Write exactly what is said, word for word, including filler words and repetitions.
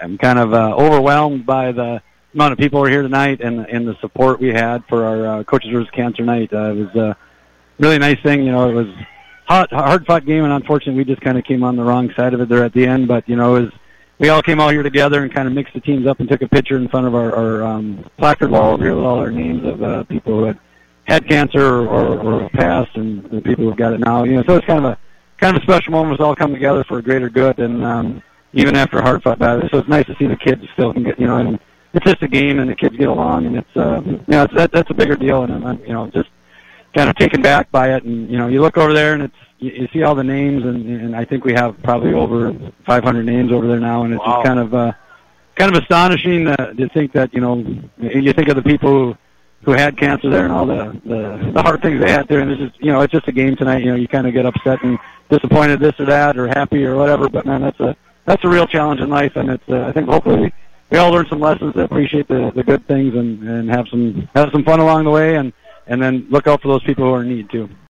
I'm kind of uh, overwhelmed by the amount of people who are here tonight and and the support we had for our uh, Coaches versus Cancer Night. Uh, it was a really nice thing. You know, it was hot, hard-fought game, and unfortunately, we just kind of came on the wrong side of it there at the end. But you know, it was, we all came out here together and kind of mixed the teams up and took a picture in front of our, our um, placard wall over here with all our names of uh, people who had had cancer or, or, or passed, and the people who've got it now. You know, so it's kind of a kind of a special moment. Us all come together for a greater good, and um, even after a hard-fought battle. So it's nice to see the kids still can get, you know, and it's just a game, and the kids get along, and it's, uh, you know, it's, that, that's a bigger deal, and I'm, you know, just kind of taken back by it. And you know, you look over there, and it's, you, you see all the names, and, and I think we have probably over five hundred names over there now, and it's Wow. just kind of, uh, kind of astonishing uh, to think that, you know, you think of the people who, who had cancer there and all the, the the hard things they had there, and it's just, you know, it's just a game tonight. You know, you kind of get upset and disappointed, this or that, or happy or whatever. But man, that's a that's a real challenge in life, and it's, uh, I think hopefully we, we all learn some lessons to appreciate the, the good things and, and have some have some fun along the way, and, and then look out for those people who are in need too.